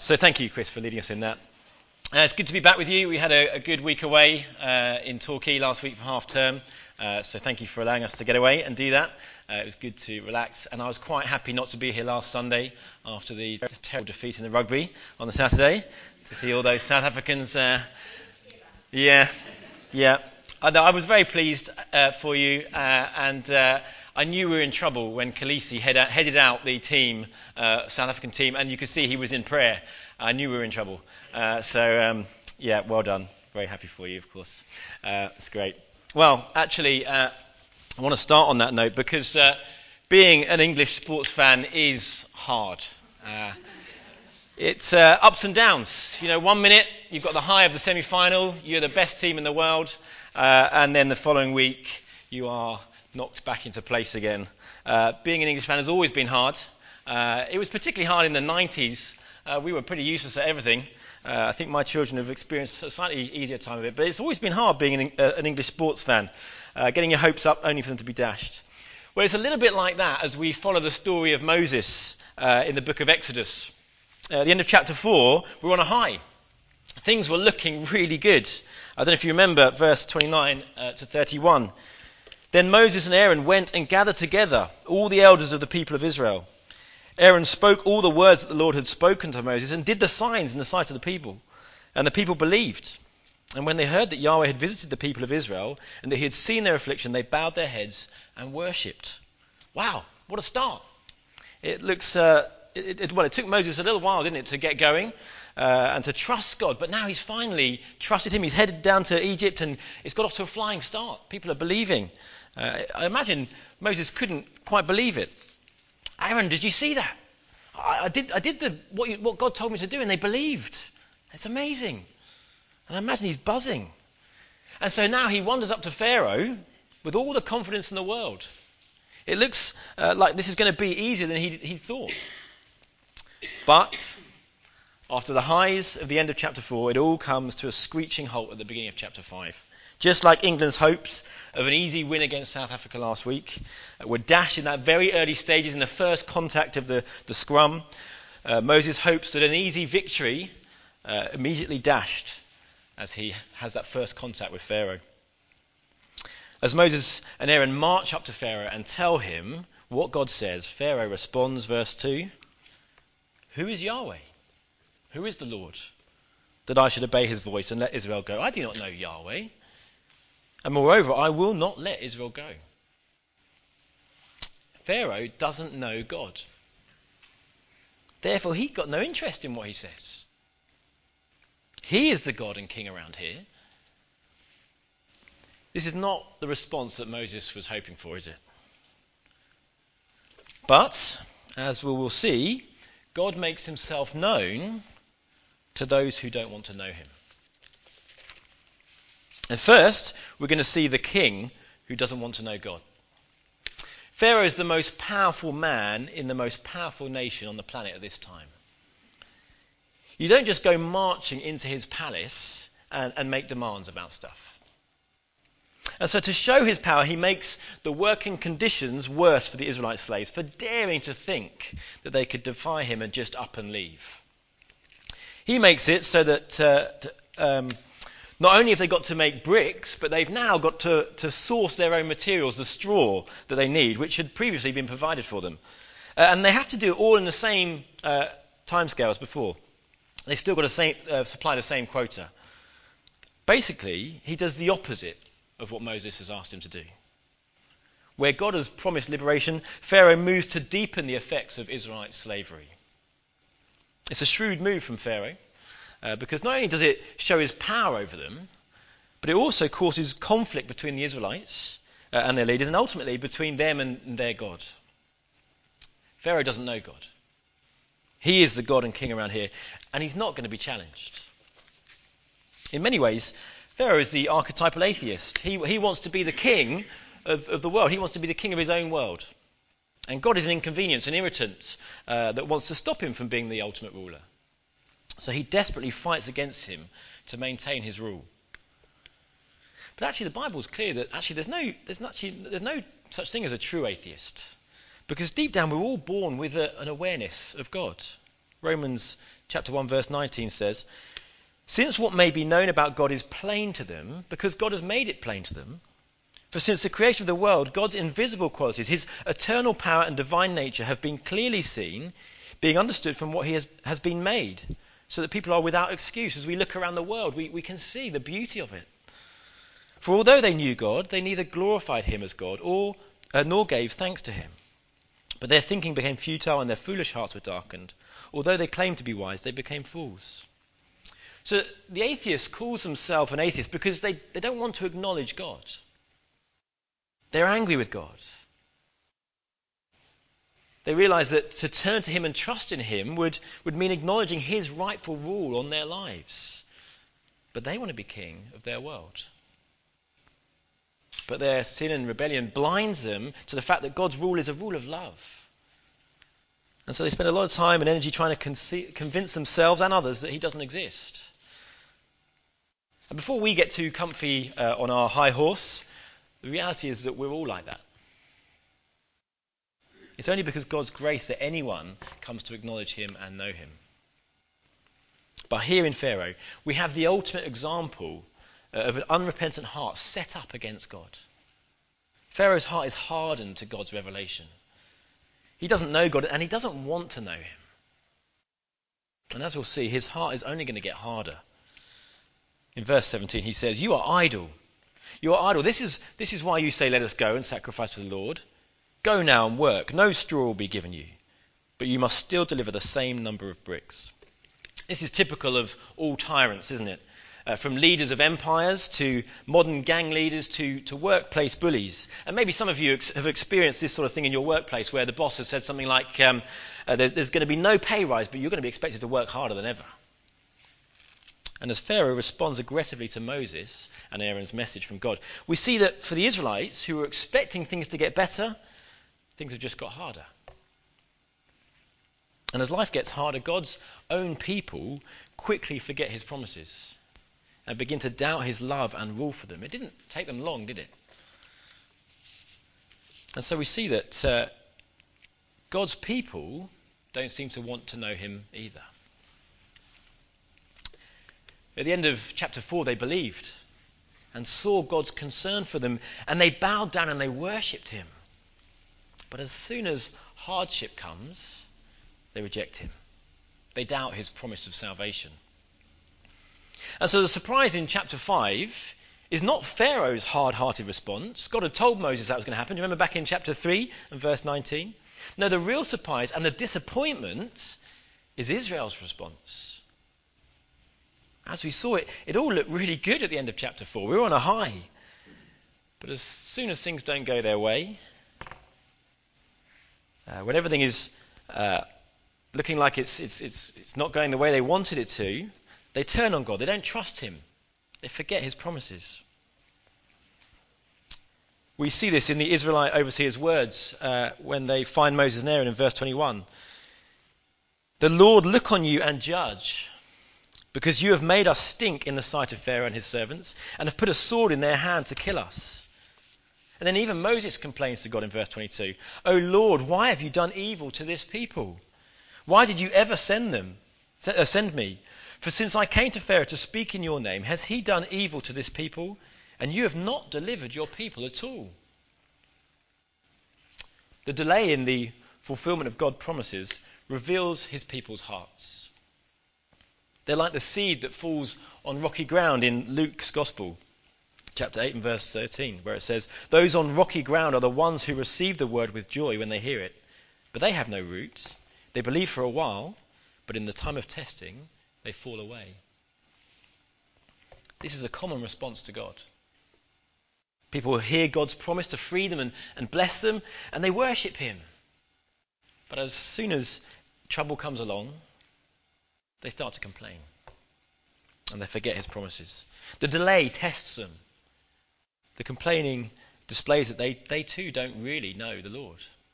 So thank you, Chris, for leading us in that. It's good to be back with you. We had a good week away in Torquay last week for half term. So thank you for allowing us to get away and do that. It was good to relax. And I was quite happy not to be here last Sunday after the terrible defeat in the rugby on the Saturday, to see all those South Africans. Yeah. I was very pleased for you, and I knew we were in trouble when Khaleesi headed out the team, South African team, and you could see he was in prayer. I knew we were in trouble. Well done. Very happy for you, of course. It's great. Well, actually, I want to start on that note because being an English sports fan is hard. It's ups and downs. 1 minute you've got the high of the semi-final, you're the best team in the world, and then the following week you are knocked back into place again. Being an English fan has always been hard. It was particularly hard in the 90s. We were pretty useless at everything. I think my children have experienced a slightly easier time of it, but it's always been hard being an English sports fan, getting your hopes up only for them to be dashed. Well, it's a little bit like that as we follow the story of Moses in the book of Exodus. At the end of chapter 4, we're on a high. Things were looking really good. I don't know if you remember verse 29 to 31. Then Moses and Aaron went and gathered together all the elders of the people of Israel. Aaron spoke all the words that the Lord had spoken to Moses and did the signs in the sight of the people. And the people believed. And when they heard that Yahweh had visited the people of Israel and that he had seen their affliction, they bowed their heads and worshipped. Wow, what a start. It looks, it took Moses a little while, didn't it, to get going and to trust God. But now he's finally trusted him. He's headed down to Egypt and it's got off to a flying start. People are believing. I imagine Moses couldn't quite believe it. Aaron, did you see that? I did what God told me to do, and they believed. It's amazing. And I imagine he's buzzing. And so now he wanders up to Pharaoh with all the confidence in the world. It looks like this is going to be easier than he thought. But after the highs of the end of chapter 4, it all comes to a screeching halt at the beginning of chapter 5. Just like England's hopes of an easy win against South Africa last week were dashed in that very early stages in the first contact of the scrum, Moses hopes that an easy victory immediately dashed as he has that first contact with Pharaoh. As Moses and Aaron march up to Pharaoh and tell him what God says, Pharaoh responds, verse 2, "Who is Yahweh? Who is the Lord, that I should obey his voice and let Israel go? I do not know Yahweh. And moreover, I will not let Israel go." Pharaoh doesn't know God. Therefore, he's got no interest in what he says. He is the God and king around here. This is not the response that Moses was hoping for, is it? But, as we will see, God makes himself known to those who don't want to know him. And first, we're going to see the king who doesn't want to know God. Pharaoh is the most powerful man in the most powerful nation on the planet at this time. You don't just go marching into his palace and make demands about stuff. And so to show his power, he makes the working conditions worse for the Israelite slaves for daring to think that they could defy him and just up and leave. He makes it so that not only have they got to make bricks, but they've now got to source their own materials, the straw that they need, which had previously been provided for them. And they have to do it all in the same timescale as before. They've still got to supply the same quota. Basically, he does the opposite of what Moses has asked him to do. Where God has promised liberation, Pharaoh moves to deepen the effects of Israelite slavery. It's a shrewd move from Pharaoh. Because not only does it show his power over them, but it also causes conflict between the Israelites and their leaders, and ultimately between them and their God. Pharaoh doesn't know God. He is the God and king around here, and he's not going to be challenged. In many ways, Pharaoh is the archetypal atheist. He wants to be the king of the world. He wants to be the king of his own world. And God is an inconvenience, an irritant that wants to stop him from being the ultimate ruler. So he desperately fights against him to maintain his rule. But actually the Bible's clear that actually there's no such thing as a true atheist. Because deep down we're all born with an awareness of God. Romans chapter 1 verse 19 says, "Since what may be known about God is plain to them, because God has made it plain to them, for since the creation of the world, God's invisible qualities, his eternal power and divine nature have been clearly seen, being understood from what he has been made, so that people are without excuse." As we look around the world, we can see the beauty of it. "For although they knew God, they neither glorified him as God nor gave thanks to him. But their thinking became futile and their foolish hearts were darkened. Although they claimed to be wise, they became fools." So the atheist calls himself an atheist because they don't want to acknowledge God. They're angry with God. They realize that to turn to him and trust in him would mean acknowledging his rightful rule on their lives. But they want to be king of their world. But their sin and rebellion blinds them to the fact that God's rule is a rule of love. And so they spend a lot of time and energy trying to convince themselves and others that he doesn't exist. And before we get too comfy on our high horse, the reality is that we're all like that. It's only because God's grace that anyone comes to acknowledge him and know him. But here in Pharaoh, we have the ultimate example of an unrepentant heart set up against God. Pharaoh's heart is hardened to God's revelation. He doesn't know God and he doesn't want to know him. And as we'll see, his heart is only going to get harder. In verse 17 he says, "You are idle. You are idle. This is why you say, 'Let us go and sacrifice to the Lord.' Go now and work. No straw will be given you, but you must still deliver the same number of bricks." This is typical of all tyrants, isn't it? From leaders of empires to modern gang leaders to workplace bullies. And maybe some of you have experienced this sort of thing in your workplace where the boss has said something like, there's going to be no pay rise, but you're going to be expected to work harder than ever. And as Pharaoh responds aggressively to Moses and Aaron's message from God, we see that for the Israelites who were expecting things to get better, things have just got harder. And as life gets harder, God's own people quickly forget his promises and begin to doubt his love and rule for them. It didn't take them long, did it? And so we see that God's people don't seem to want to know him either. At the end of chapter 4, they believed and saw God's concern for them, and they bowed down and they worshipped him. But as soon as hardship comes, they reject him. They doubt his promise of salvation. And so the surprise in chapter 5 is not Pharaoh's hard-hearted response. God had told Moses that was going to happen. Do you remember back in chapter 3 and verse 19? No, the real surprise and the disappointment is Israel's response. As we saw it all looked really good at the end of chapter 4. We were on a high. But as soon as things don't go their way, when everything is looking like it's not going the way they wanted it to, they turn on God. They don't trust him. They forget his promises. We see this in the Israelite overseers' words when they find Moses and Aaron in verse 21. "The Lord look on you and judge, because you have made us stink in the sight of Pharaoh and his servants, and have put a sword in their hand to kill us." And then even Moses complains to God in verse 22. "O Lord, why have you done evil to this people? Why did you ever send me? For since I came to Pharaoh to speak in your name, has he done evil to this people? And you have not delivered your people at all." The delay in the fulfillment of God's promises reveals his people's hearts. They're like the seed that falls on rocky ground in Luke's Gospel, chapter 8 and verse 13, where it says, "Those on rocky ground are the ones who receive the word with joy when they hear it, but they have no roots. They believe for a while, but in the time of testing, they fall away." This is a common response to God. People hear God's promise to free them and bless them, and they worship him. But as soon as trouble comes along, they start to complain, and they forget his promises. The delay tests them. The complaining displays that they too don't really know the Lord.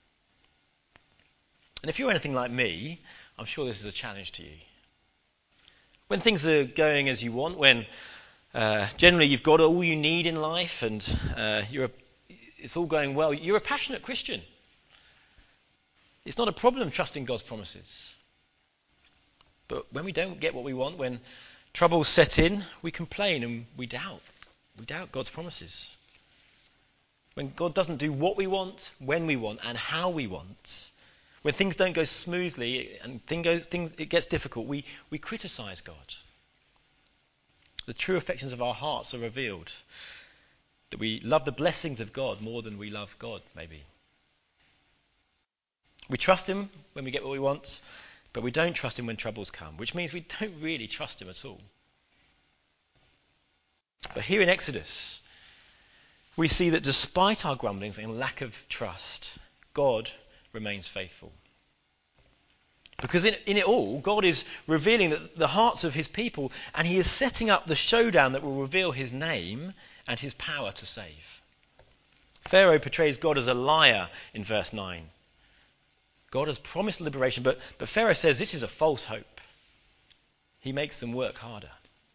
And if you're anything like me, I'm sure this is a challenge to you. When things are going as you want, when generally you've got all you need in life and it's all going well, you're a passionate Christian. It's not a problem trusting God's promises. But when we don't get what we want, when troubles set in, we complain and we doubt. We doubt God's promises. When God doesn't do what we want, when we want, and how we want, when things don't go smoothly and it gets difficult, we criticize God. The true affections of our hearts are revealed. That we love the blessings of God more than we love God, maybe. We trust him when we get what we want, but we don't trust him when troubles come, which means we don't really trust him at all. But here in Exodus, we see that despite our grumblings and lack of trust, God remains faithful. Because in it all, God is revealing the hearts of his people, and he is setting up the showdown that will reveal his name and his power to save. Pharaoh portrays God as a liar in verse 9. God has promised liberation, but Pharaoh says this is a false hope. He makes them work harder.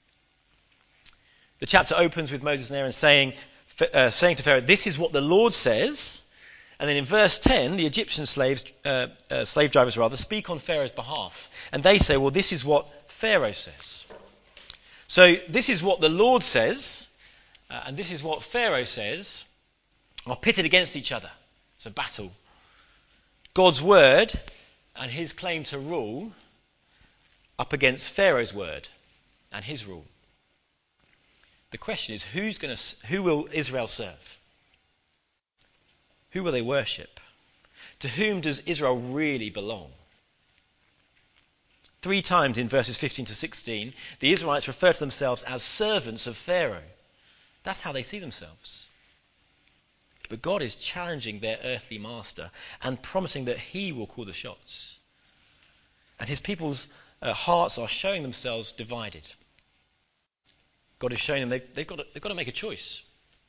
The chapter opens with Moses and Aaron saying to Pharaoh, "This is what the Lord says." And then in verse 10, the Egyptian slave drivers speak on Pharaoh's behalf. And they say, well, this is what Pharaoh says. So this is what the Lord says, and this is what Pharaoh says, are pitted against each other. It's a battle. God's word and his claim to rule up against Pharaoh's word and his rule. The question is, who will Israel serve? Who will they worship? To whom does Israel really belong? 3 times in verses 15 to 16, the Israelites refer to themselves as servants of Pharaoh. That's how they see themselves. But God is challenging their earthly master and promising that he will call the shots. And his people's hearts are showing themselves divided. God is showing them they've got to make a choice.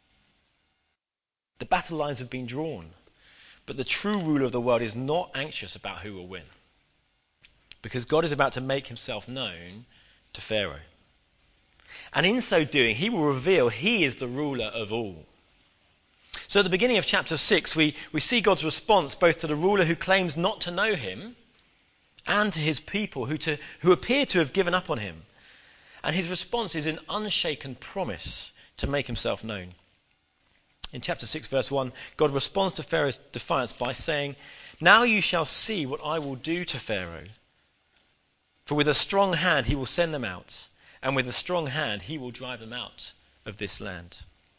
The battle lines have been drawn, but the true ruler of the world is not anxious about who will win, because God is about to make himself known to Pharaoh. And in so doing, he will reveal he is the ruler of all. So at the beginning of chapter 6, we see God's response both to the ruler who claims not to know him and to his people who appear to have given up on him. And his response is an unshaken promise to make himself known. In chapter 6, verse 1, God responds to Pharaoh's defiance by saying, "Now you shall see what I will do to Pharaoh. For with a strong hand he will send them out, and with a strong hand he will drive them out of this land."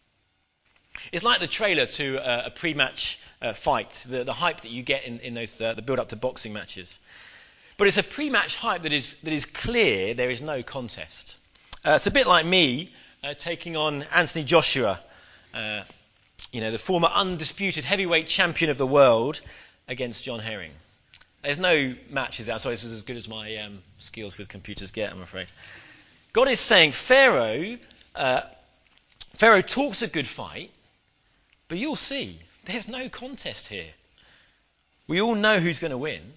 It's like the trailer to a pre-match fight, the hype that you get in those the build-up to boxing matches. But it's a pre-match hype that is clear there is no contest. It's a bit like me taking on Anthony Joshua, the former undisputed heavyweight champion of the world, against John Herring. There's no matches there. Sorry, this is as good as my skills with computers get, I'm afraid. God is saying, Pharaoh talks a good fight, but you'll see, there's no contest here. We all know who's going to win.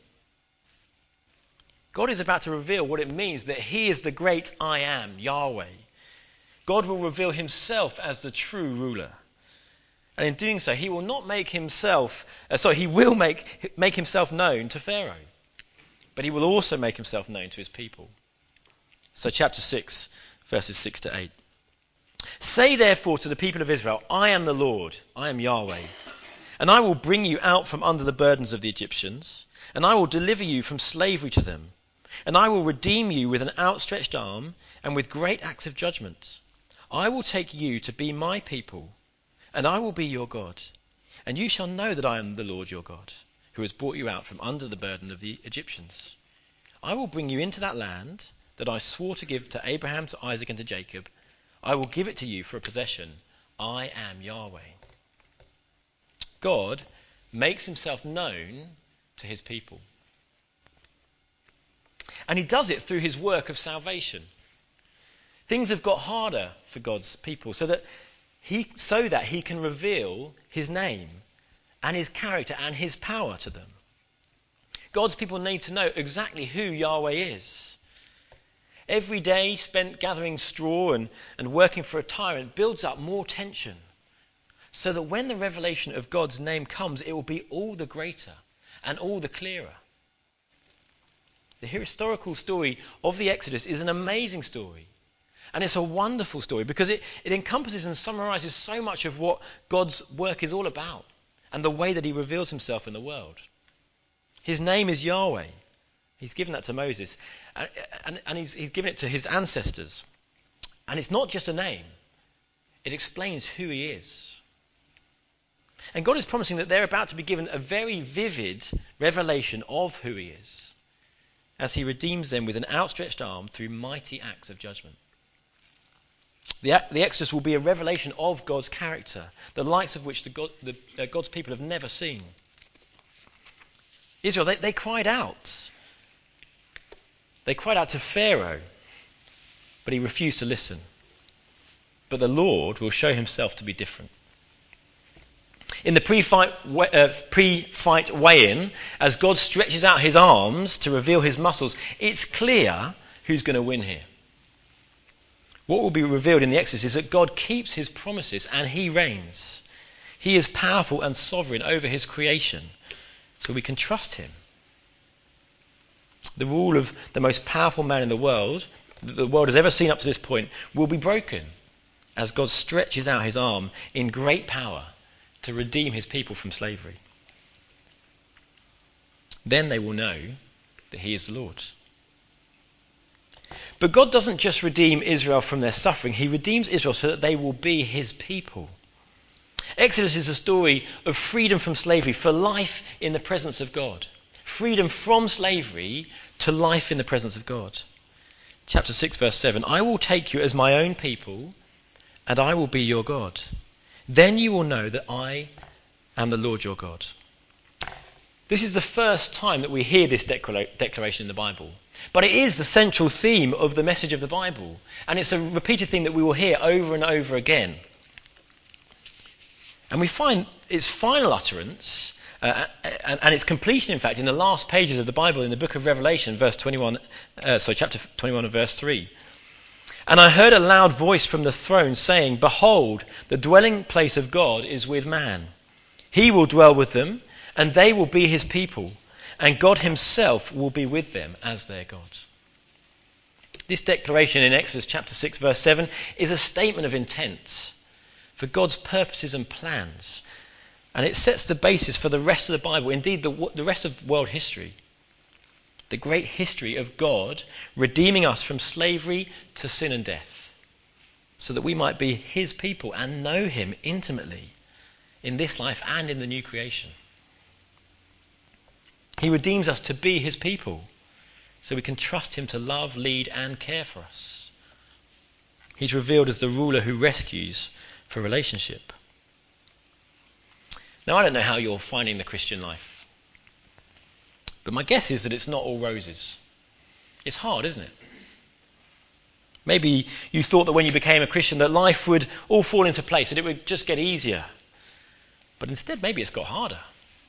God is about to reveal what it means that he is the great I am, Yahweh. God will reveal himself as the true ruler. And in doing so, he will not make himself, he will make himself known to Pharaoh. But he will also make himself known to his people. So chapter 6, verses 6 to 8. "Say therefore to the people of Israel, I am the Lord, I am Yahweh. And I will bring you out from under the burdens of the Egyptians, and I will deliver you from slavery to them. And I will redeem you with an outstretched arm and with great acts of judgment. I will take you to be my people, and I will be your God. And you shall know that I am the Lord your God, who has brought you out from under the burden of the Egyptians. I will bring you into that land that I swore to give to Abraham, to Isaac, and to Jacob. I will give it to you for a possession. I am Yahweh." God makes himself known to his people. And he does it through his work of salvation. Things have got harder for God's people so that he can reveal his name and his character and his power to them. God's people need to know exactly who Yahweh is. Every day spent gathering straw and working for a tyrant builds up more tension, so that when the revelation of God's name comes, it will be all the greater and all the clearer. The historical story of the Exodus is an amazing story. And it's a wonderful story because it encompasses and summarizes so much of what God's work is all about and the way that he reveals himself in the world. His name is Yahweh. He's given that to Moses. And he's given it to his ancestors. And it's not just a name. It explains who he is. And God is promising that they're about to be given a very vivid revelation of who he is as he redeems them with an outstretched arm through mighty acts of judgment. The Exodus will be a revelation of God's character, the likes of which God's people have never seen. Israel, they cried out. They cried out to Pharaoh, but he refused to listen. But the Lord will show himself to be different. In the pre-fight weigh-in, as God stretches out his arms to reveal his muscles, it's clear who's going to win here. What will be revealed in the Exodus is that God keeps his promises and he reigns. He is powerful and sovereign over his creation, so we can trust him. The rule of the most powerful man in the world that the world has ever seen up to this point will be broken as God stretches out his arm in great power to redeem his people from slavery. Then they will know that he is the Lord. But God doesn't just redeem Israel from their suffering, he redeems Israel so that they will be his people. Exodus is a story of freedom from slavery for life in the presence of God. Freedom from slavery to life in the presence of God. Chapter 6 verse 7, I will take you as my own people and I will be your God. Then you will know that I am the Lord your God. This is the first time that we hear this declaration in the Bible. But it is the central theme of the message of the Bible. And it's a repeated theme that we will hear over and over again. And we find its final utterance and its completion, in fact, in the last pages of the Bible in the book of Revelation, chapter 21 and verse 3. And I heard a loud voice from the throne saying, Behold, the dwelling place of God is with man. He will dwell with them, and they will be his people, and God himself will be with them as their God. This declaration in Exodus chapter 6 verse 7 is a statement of intent for God's purposes and plans. And it sets the basis for the rest of the Bible, indeed the rest of world history. The great history of God redeeming us from slavery to sin and death, so that we might be his people and know him intimately in this life and in the new creation. He redeems us to be his people, so we can trust him to love, lead, and care for us. He's revealed as the ruler who rescues for relationship. Now, I don't know how you're finding the Christian life, but my guess is that it's not all roses. It's hard, isn't it? Maybe you thought that when you became a Christian that life would all fall into place, that it would just get easier. But instead, maybe it's got harder.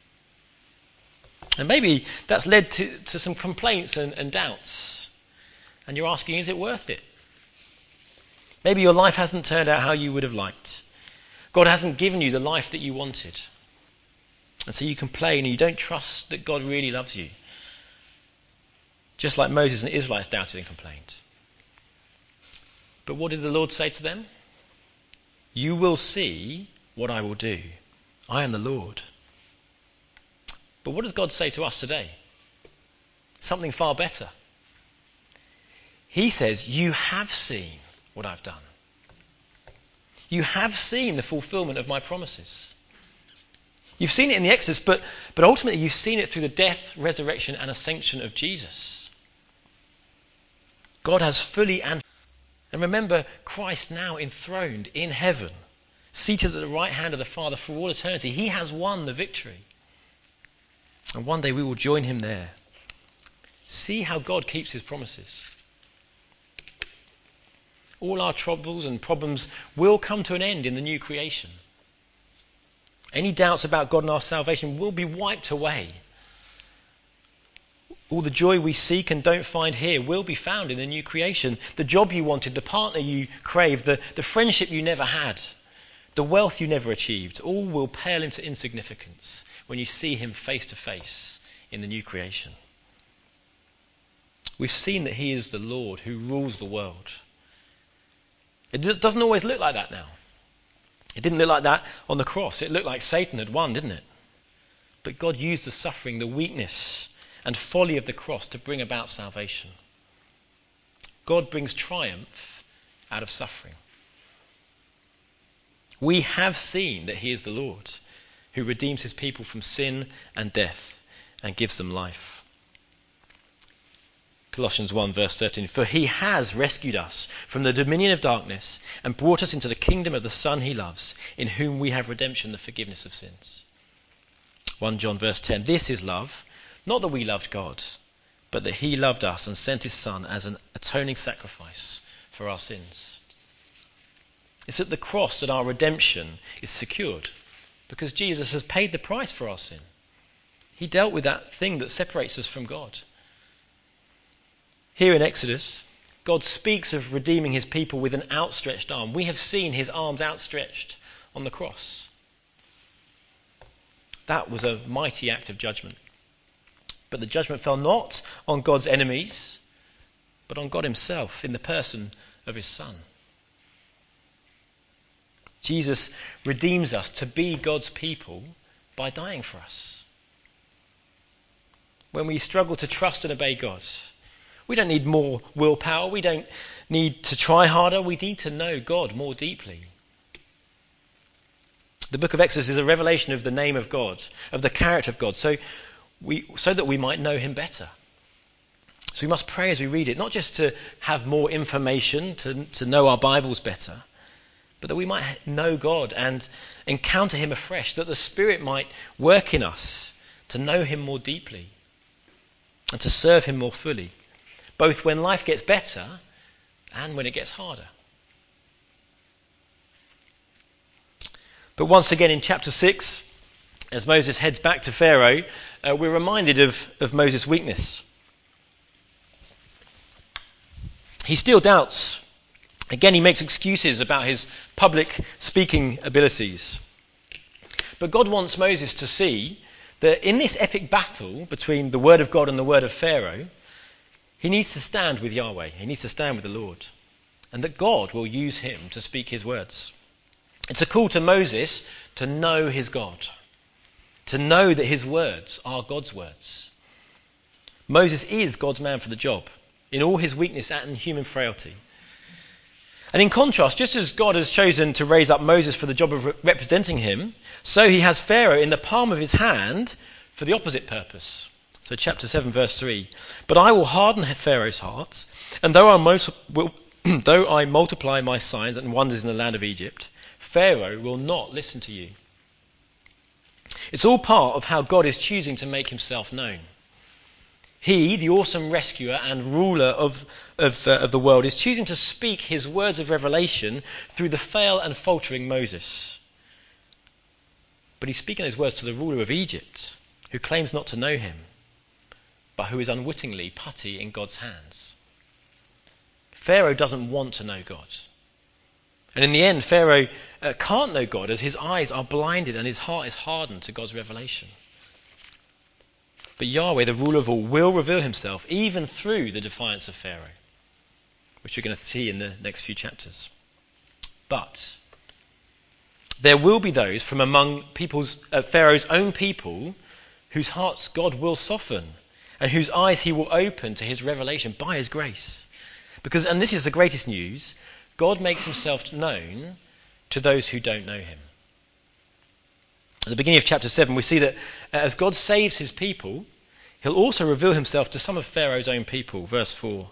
And maybe that's led to some complaints and doubts. And you're asking, is it worth it? Maybe your life hasn't turned out how you would have liked. God hasn't given you the life that you wanted. And so you complain and you don't trust that God really loves you. Just like Moses and the Israelites doubted and complained. But what did the Lord say to them? You will see what I will do. I am the Lord. But what does God say to us today? Something far better. He says, you have seen what I've done. You have seen the fulfillment of my promises. You've seen it in the Exodus, but ultimately you've seen it through the death, resurrection, and ascension of Jesus. God has fully and remember Christ now enthroned in heaven, seated at the right hand of the Father for all eternity. He has won the victory. And one day we will join him there. See how God keeps his promises. All our troubles and problems will come to an end in the new creation. Any doubts about God and our salvation will be wiped away. All the joy we seek and don't find here will be found in the new creation. The job you wanted, the partner you craved, the friendship you never had, the wealth you never achieved, all will pale into insignificance when you see him face to face in the new creation. We've seen that he is the Lord who rules the world. It doesn't always look like that now. It didn't look like that on the cross. It looked like Satan had won, didn't it? But God used the suffering, the weakness and folly of the cross to bring about salvation. God brings triumph out of suffering. We have seen that he is the Lord who redeems his people from sin and death and gives them life. Colossians 1 verse 13, for he has rescued us from the dominion of darkness and brought us into the kingdom of the Son he loves, in whom we have redemption, the forgiveness of sins. 1 John verse 10, this is love, not that we loved God, but that he loved us and sent his Son as an atoning sacrifice for our sins. It's at the cross that our redemption is secured, because Jesus has paid the price for our sin. He dealt with that thing that separates us from God. Here in Exodus, God speaks of redeeming his people with an outstretched arm. We have seen his arms outstretched on the cross. That was a mighty act of judgment. But the judgment fell not on God's enemies, but on God himself in the person of his Son. Jesus redeems us to be God's people by dying for us. When we struggle to trust and obey God, we don't need more willpower. We don't need to try harder. We need to know God more deeply. The book of Exodus is a revelation of the name of God, of the character of God, so that we might know him better. So we must pray as we read it, not just to have more information, to know our Bibles better, but that we might know God and encounter him afresh, that the Spirit might work in us to know him more deeply and to serve him more fully, both when life gets better and when it gets harder. But once again in chapter 6, as Moses heads back to Pharaoh, we're reminded of Moses' weakness. He still doubts. Again, he makes excuses about his public speaking abilities. But God wants Moses to see that in this epic battle between the word of God and the word of Pharaoh, he needs to stand with Yahweh. He needs to stand with the Lord. And that God will use him to speak his words. It's a call to Moses to know his God. To know that his words are God's words. Moses is God's man for the job, in all his weakness and human frailty. And in contrast, just as God has chosen to raise up Moses for the job of representing him, so he has Pharaoh in the palm of his hand for the opposite purpose. So chapter 7 verse 3, but I will harden Pharaoh's heart, and though I multiply my signs and wonders in the land of Egypt, Pharaoh will not listen to you. It's all part of how God is choosing to make himself known. He, the awesome rescuer and ruler of the world, is choosing to speak his words of revelation through the frail and faltering Moses. But he's speaking those words to the ruler of Egypt, who claims not to know him, but who is unwittingly putty in God's hands. Pharaoh doesn't want to know God. And in the end, Pharaoh can't know God as his eyes are blinded and his heart is hardened to God's revelation. But Yahweh, the ruler of all, will reveal himself even through the defiance of Pharaoh, which we're going to see in the next few chapters. But there will be those from among Pharaoh's own people whose hearts God will soften and whose eyes he will open to his revelation by his grace. Because, and this is the greatest news, God makes himself known to those who don't know him. At the beginning of chapter 7, we see that as God saves his people, he'll also reveal himself to some of Pharaoh's own people. Verse 4.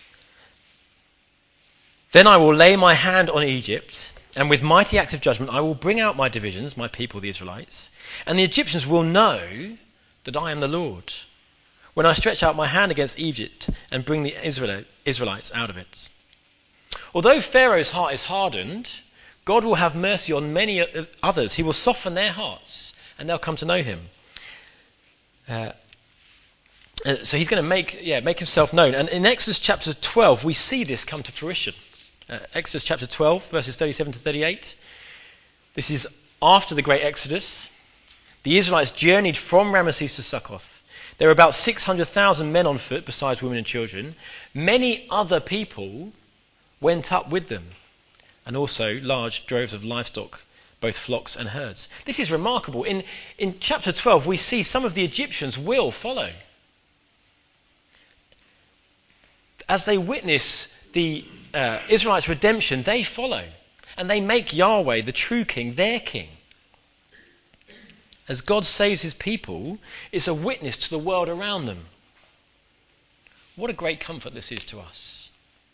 Then I will lay my hand on Egypt, and with mighty acts of judgment I will bring out my divisions, my people, the Israelites, and the Egyptians will know that I am the Lord, when I stretch out my hand against Egypt and bring the Israelites out of it. Although Pharaoh's heart is hardened, God will have mercy on many others. He will soften their hearts and they'll come to know him. So he's going to make himself known. And in Exodus chapter 12, we see this come to fruition. Exodus chapter 12, verses 37 to 38. This is after the great Exodus. The Israelites journeyed from Ramesses to Succoth. There were about 600,000 men on foot besides women and children. Many other people went up with them, and also large droves of livestock, both flocks and herds. This is remarkable. In chapter 12, we see some of the Egyptians will follow. As they witness the Israelites' redemption, they follow. And they make Yahweh, the true king, their king. As God saves his people, it's a witness to the world around them. What a great comfort this is to us.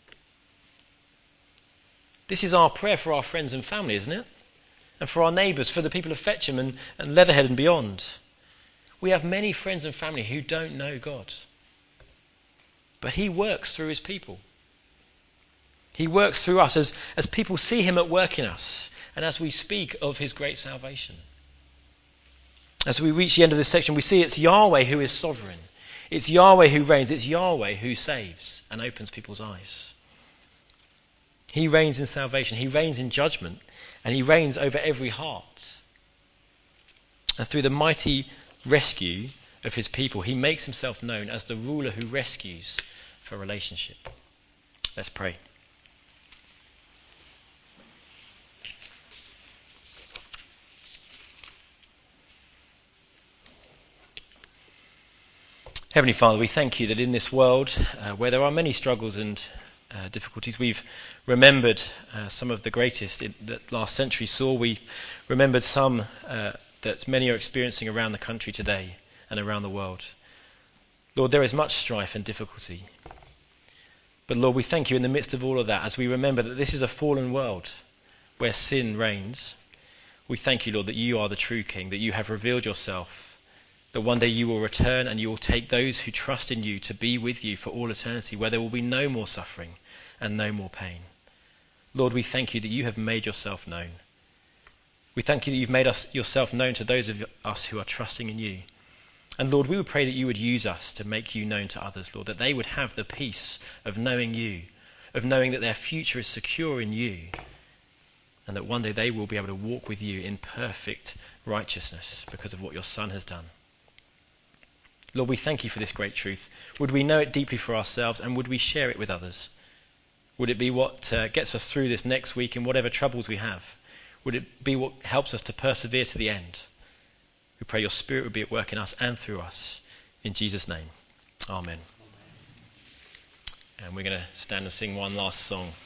This is our prayer for our friends and family, isn't it? And for our neighbours, for the people of Fetcham and Leatherhead and beyond. We have many friends and family who don't know God. But he works through his people. He works through us as people see him at work in us and as we speak of his great salvation. As we reach the end of this section, we see it's Yahweh who is sovereign. It's Yahweh who reigns. It's Yahweh who saves and opens people's eyes. He reigns in salvation. He reigns in judgment. And he reigns over every heart. And through the mighty rescue of his people, he makes himself known as the ruler who rescues for relationship. Let's pray. Heavenly Father, we thank you that in this world where there are many struggles and difficulties, we've remembered some of the greatest that last century saw. We remembered some that many are experiencing around the country today and around the world. Lord, there is much strife and difficulty. But Lord, we thank you in the midst of all of that, as we remember that this is a fallen world where sin reigns. We thank you, Lord, that you are the true King, that you have revealed yourself, that one day you will return and you will take those who trust in you to be with you for all eternity, where there will be no more suffering and no more pain. Lord, we thank you that you have made yourself known. We thank you that you've made yourself known to those of us who are trusting in you. And Lord, we would pray that you would use us to make you known to others, Lord, that they would have the peace of knowing you, of knowing that their future is secure in you, and that one day they will be able to walk with you in perfect righteousness because of what your Son has done. Lord, we thank you for this great truth. Would we know it deeply for ourselves, and would we share it with others? Would it be what gets us through this next week in whatever troubles we have? Would it be what helps us to persevere to the end? We pray your Spirit would be at work in us and through us. In Jesus' name, amen. And we're going to stand and sing one last song.